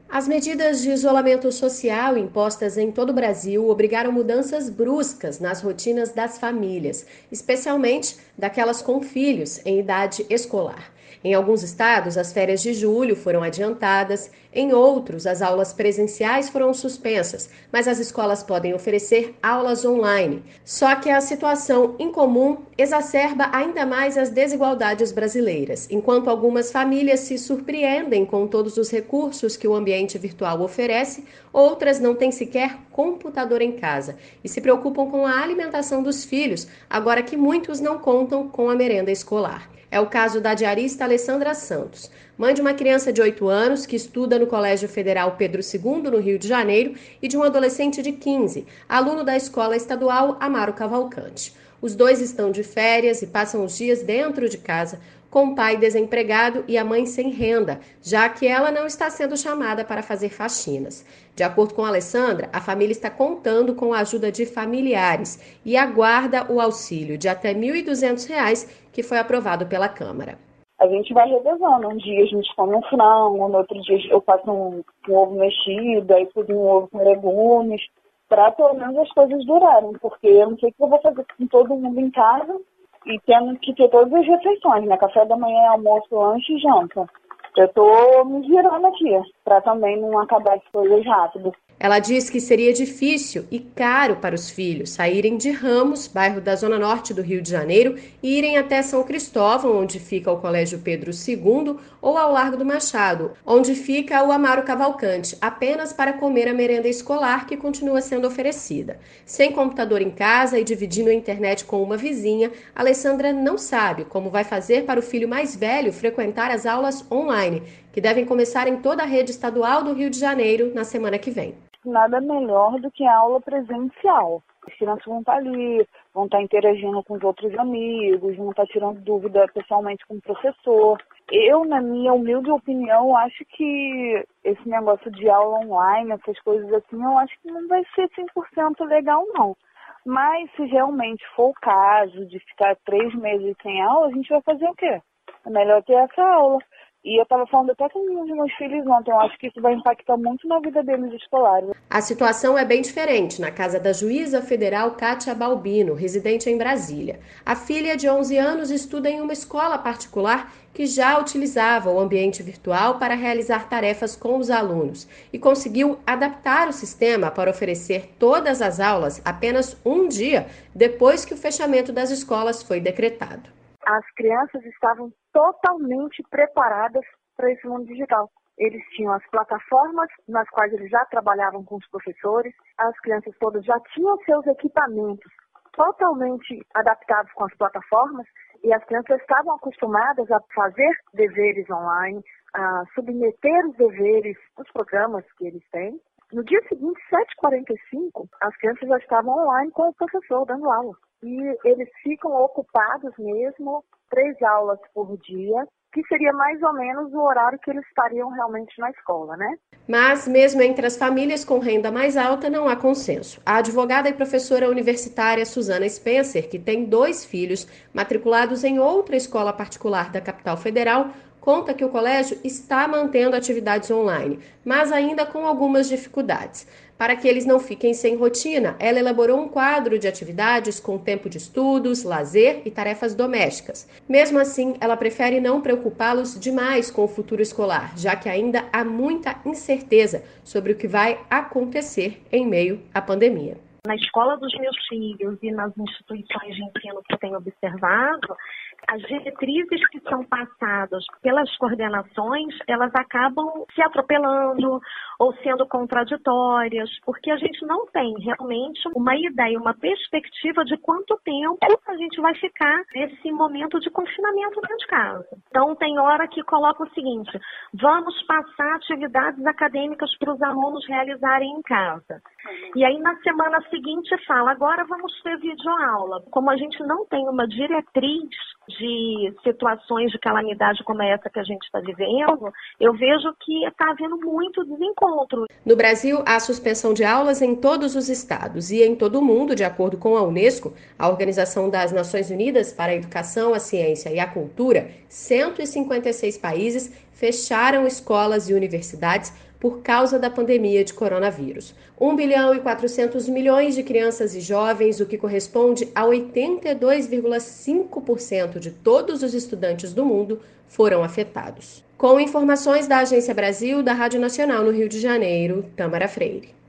As medidas de isolamento social impostas em todo o Brasil obrigaram mudanças bruscas nas rotinas das famílias, especialmente daquelas com filhos em idade escolar. Em alguns estados, as férias de julho foram adiantadas, em outros, as aulas presenciais foram suspensas, mas as escolas podem oferecer aulas online. Só que a situação incomum exacerba ainda mais as desigualdades brasileiras, enquanto algumas famílias se surpreendem com todos os recursos que o ambiente virtual oferece, outras não têm sequer computador em casa e se preocupam com a alimentação dos filhos, agora que muitos não contam com a merenda escolar. É o caso da diarista Alessandra Santos, mãe de uma criança de 8 anos que estuda no Colégio Federal Pedro II, no Rio de Janeiro, e de um adolescente de 15, aluno da Escola Estadual Amaro Cavalcante. Os dois estão de férias e passam os dias dentro de casa, com o pai desempregado e a mãe sem renda, já que ela não está sendo chamada para fazer faxinas. De acordo com a Alessandra, a família está contando com a ajuda de familiares e aguarda o auxílio de até R$ 1.200 que foi aprovado pela Câmara. A gente vai revezando. Um dia a gente come um frango, no outro dia eu faço um ovo mexido, aí cozinho um ovo com legumes, para pelo menos as coisas durarem, porque eu não sei o que eu vou fazer com todo mundo em casa e tendo que ter todas as refeições, né? Café da manhã, almoço, lanche e janta. Eu tô me virando aqui, para também não acabar as coisas rápido. Ela diz que seria difícil e caro para os filhos saírem de Ramos, bairro da Zona Norte do Rio de Janeiro, e irem até São Cristóvão, onde fica o Colégio Pedro II, ou ao Largo do Machado, onde fica o Amaro Cavalcante, apenas para comer a merenda escolar que continua sendo oferecida. Sem computador em casa e dividindo a internet com uma vizinha, Alessandra não sabe como vai fazer para o filho mais velho frequentar as aulas online, que devem começar em toda a rede estadual do Rio de Janeiro na semana que vem. Nada melhor do que a aula presencial. As crianças vão estar ali, vão estar interagindo com os outros amigos, vão estar tirando dúvida pessoalmente com o professor. Eu, na minha humilde opinião, acho que esse negócio de aula online, essas coisas assim, eu acho que não vai ser 100% legal, não. Mas se realmente for o caso de ficar 3 meses sem aula, a gente vai fazer o quê? É melhor ter essa aula. E eu estava falando até com um dos meus filhos ontem, eu acho que isso vai impactar muito na vida deles escolares. A situação é bem diferente na casa da juíza federal Kátia Balbino, residente em Brasília. A filha de 11 anos estuda em uma escola particular que já utilizava o ambiente virtual para realizar tarefas com os alunos e conseguiu adaptar o sistema para oferecer todas as aulas apenas um dia depois que o fechamento das escolas foi decretado. As crianças estavam totalmente preparadas para esse mundo digital. Eles tinham as plataformas nas quais eles já trabalhavam com os professores, as crianças todas já tinham seus equipamentos totalmente adaptados com as plataformas e as crianças estavam acostumadas a fazer deveres online, a submeter os deveres aos programas que eles têm. No dia seguinte, 7h45, as crianças já estavam online com o professor dando aula. E eles ficam ocupados mesmo 3 aulas por dia, que seria mais ou menos o horário que eles estariam realmente na escola, né? Mas, mesmo entre as famílias com renda mais alta, não há consenso. A advogada e professora universitária Susana Spencer, que tem 2 filhos matriculados em outra escola particular da capital federal, conta que o colégio está mantendo atividades online, mas ainda com algumas dificuldades. Para que eles não fiquem sem rotina, ela elaborou um quadro de atividades com tempo de estudos, lazer e tarefas domésticas. Mesmo assim, ela prefere não preocupá-los demais com o futuro escolar, já que ainda há muita incerteza sobre o que vai acontecer em meio à pandemia. Na escola dos meus filhos e nas instituições de ensino que eu tenho observado, as diretrizes que são passadas pelas coordenações, elas acabam se atropelando ou sendo contraditórias, porque a gente não tem realmente uma ideia, uma perspectiva de quanto tempo a gente vai ficar nesse momento de confinamento dentro de casa. Então, tem hora que coloca o seguinte: vamos passar atividades acadêmicas para os alunos realizarem em casa. E aí, na semana seguinte, fala, agora vamos ter videoaula. Como a gente não tem uma diretriz de situações de calamidade como essa que a gente está vivendo, eu vejo que está havendo muito desencontro. No Brasil, há suspensão de aulas em todos os estados e em todo o mundo, de acordo com a Unesco, a Organização das Nações Unidas para a Educação, a Ciência e a Cultura, 156 países fecharam escolas e universidades por causa da pandemia de coronavírus. 1 bilhão e 400 milhões de crianças e jovens, o que corresponde a 82,5% de todos os estudantes do mundo, foram afetados. Com informações da Agência Brasil, da Rádio Nacional no Rio de Janeiro, Tâmara Freire.